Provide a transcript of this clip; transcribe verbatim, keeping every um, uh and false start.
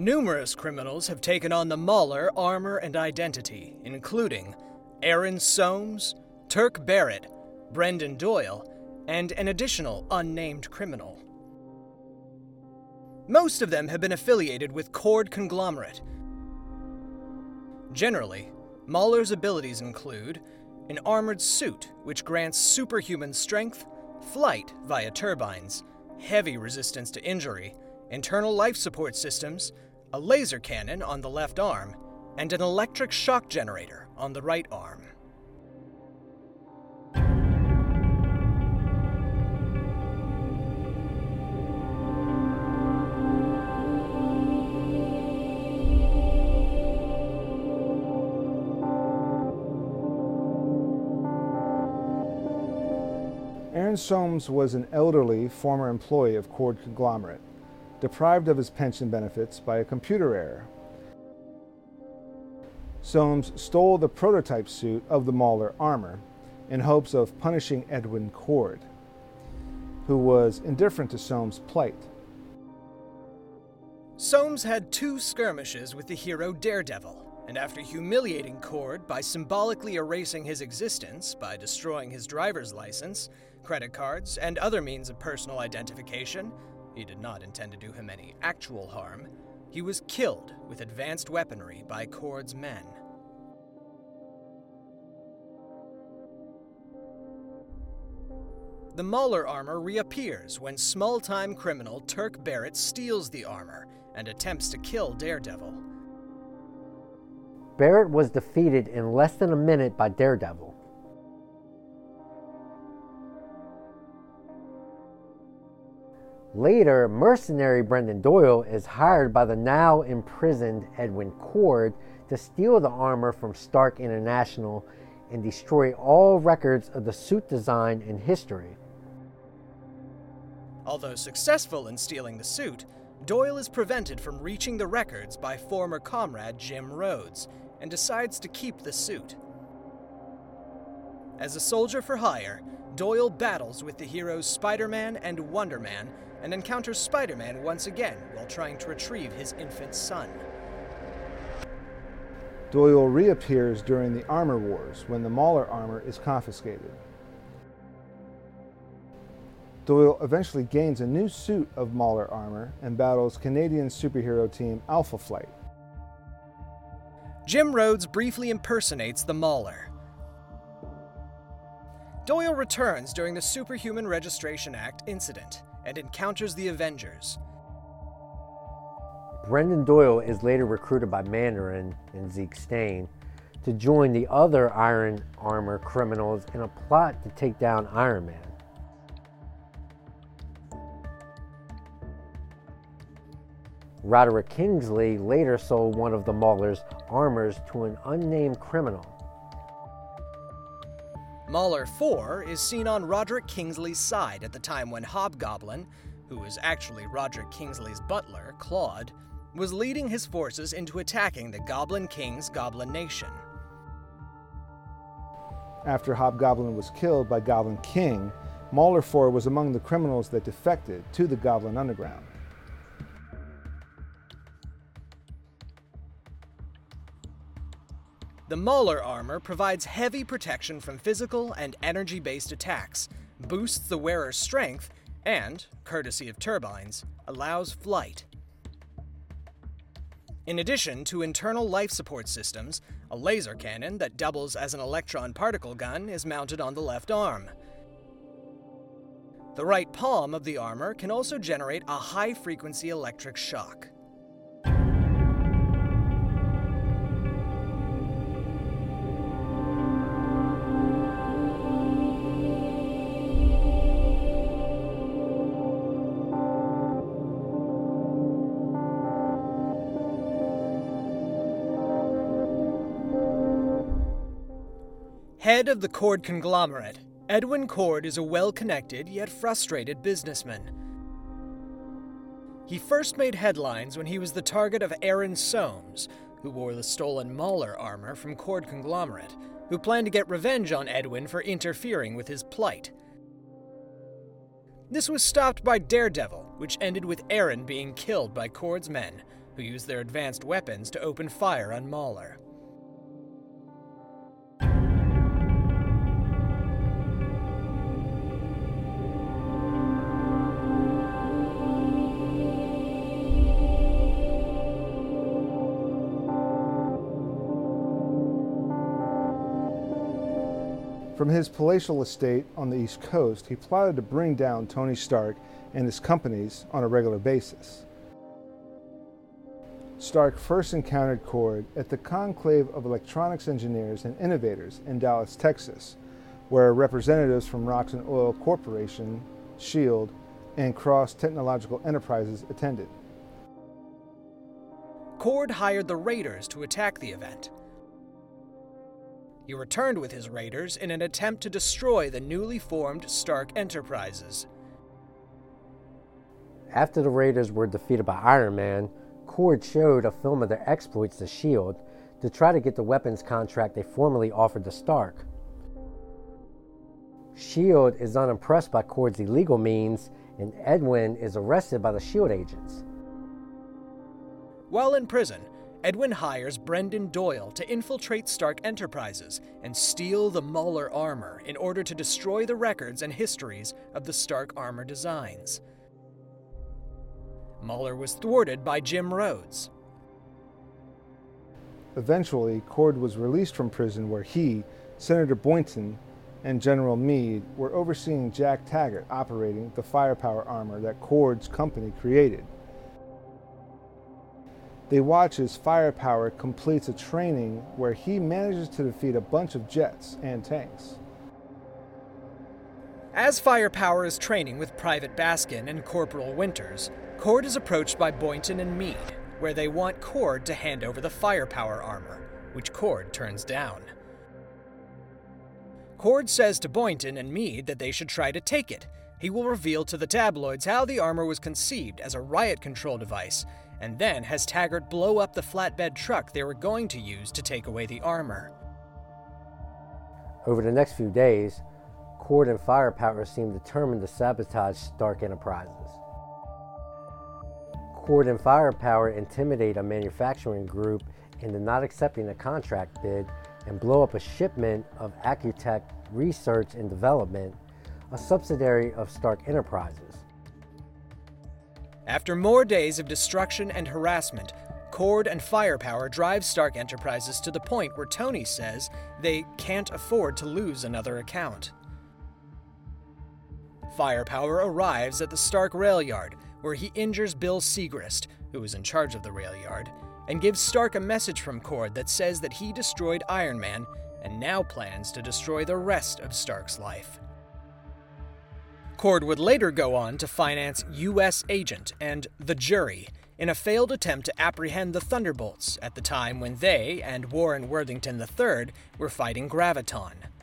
Numerous criminals have taken on the Mauler armor and identity, including Aaron Soames, Turk Barrett, Brendan Doyle, and an additional unnamed criminal. Most of them have been affiliated with Cord Conglomerate. Generally, Mauler's abilities include an armored suit which grants superhuman strength, flight via turbines, heavy resistance to injury, internal life support systems, a laser cannon on the left arm, and an electric shock generator on the right arm. Aaron Soames was an elderly former employee of Cord Conglomerate, deprived of his pension benefits by a computer error. Soames stole the prototype suit of the Mauler armor in hopes of punishing Edwin Cord, who was indifferent to Soames' plight. Soames had two skirmishes with the hero Daredevil, and after humiliating Cord by symbolically erasing his existence by destroying his driver's license, credit cards, and other means of personal identification, he did not intend to do him any actual harm, he was killed with advanced weaponry by Cord's men. The Mauler armor reappears when small-time criminal Turk Barrett steals the armor and attempts to kill Daredevil. Barrett was defeated in less than a minute by Daredevil. Later, mercenary Brendan Doyle is hired by the now imprisoned Edwin Cord to steal the armor from Stark International and destroy all records of the suit design and history. Although successful in stealing the suit, Doyle is prevented from reaching the records by former comrade Jim Rhodes and decides to keep the suit. As a soldier for hire, Doyle battles with the heroes Spider-Man and Wonder Man and encounters Spider-Man once again while trying to retrieve his infant son. Doyle reappears during the Armor Wars when the Mauler armor is confiscated. Doyle eventually gains a new suit of Mauler armor and battles Canadian superhero team Alpha Flight. Jim Rhodes briefly impersonates the Mauler. Doyle returns during the Superhuman Registration Act incident and encounters the Avengers. Brendan Doyle is later recruited by Mandarin and Zeke Stane to join the other Iron Armor criminals in a plot to take down Iron Man. Roderick Kingsley later sold one of the Mauler's armors to an unnamed criminal. Mauler four is seen on Roderick Kingsley's side at the time when Hobgoblin, who is actually Roderick Kingsley's butler, Claude, was leading his forces into attacking the Goblin King's Goblin Nation. After Hobgoblin was killed by Goblin King, Mauler four was among the criminals that defected to the Goblin Underground. The Mauler armor provides heavy protection from physical and energy-based attacks, boosts the wearer's strength, and, courtesy of turbines, allows flight. In addition to internal life support systems, a laser cannon that doubles as an electron particle gun is mounted on the left arm. The right palm of the armor can also generate a high-frequency electric shock. Head of the Cord Conglomerate, Edwin Cord is a well-connected yet frustrated businessman. He first made headlines when he was the target of Aaron Soames, who wore the stolen Mauler armor from Cord Conglomerate, who planned to get revenge on Edwin for interfering with his plight. This was stopped by Daredevil, which ended with Aaron being killed by Cord's men, who used their advanced weapons to open fire on Mauler. From his palatial estate on the East Coast, he plotted to bring down Tony Stark and his companies on a regular basis. Stark first encountered Cord at the Conclave of Electronics Engineers and Innovators in Dallas, Texas, where representatives from Roxxon Oil Corporation, SHIELD, and Cross Technological Enterprises attended. Cord hired the Raiders to attack the event. He returned with his raiders in an attempt to destroy the newly formed Stark Enterprises. After the Raiders were defeated by Iron Man, Cord showed a film of their exploits to SHIELD to try to get the weapons contract they formerly offered to Stark. SHIELD is unimpressed by Cord's illegal means, and Edwin is arrested by the SHIELD agents. While in prison, Edwin hires Brendan Doyle to infiltrate Stark Enterprises and steal the Mauler armor in order to destroy the records and histories of the Stark armor designs. Mauler was thwarted by Jim Rhodes. Eventually, Cord was released from prison where he, Senator Boynton, and General Meade were overseeing Jack Taggart operating the firepower armor that Cord's company created. They watch as Firepower completes a training where he manages to defeat a bunch of jets and tanks. As Firepower is training with Private Baskin and Corporal Winters, Cord is approached by Boynton and Meade, where they want Cord to hand over the Firepower armor, which Cord turns down. Cord says to Boynton and Meade that they should try to take it. He will reveal to the tabloids how the armor was conceived as a riot control device, and then has Taggart blow up the flatbed truck they were going to use to take away the armor. Over the next few days, Cord and Firepower seem determined to sabotage Stark Enterprises. Cord and Firepower intimidate a manufacturing group into not accepting a contract bid and blow up a shipment of Accutech Research and Development, a subsidiary of Stark Enterprises. After more days of destruction and harassment, Cord and Firepower drive Stark Enterprises to the point where Tony says they can't afford to lose another account. Firepower arrives at the Stark rail yard, where he injures Bill Segrist, who is in charge of the rail yard, and gives Stark a message from Cord that says that he destroyed Iron Man and now plans to destroy the rest of Stark's life. Cord would later go on to finance U S Agent and The Jury in a failed attempt to apprehend the Thunderbolts at the time when they and Warren Worthington the third were fighting Graviton.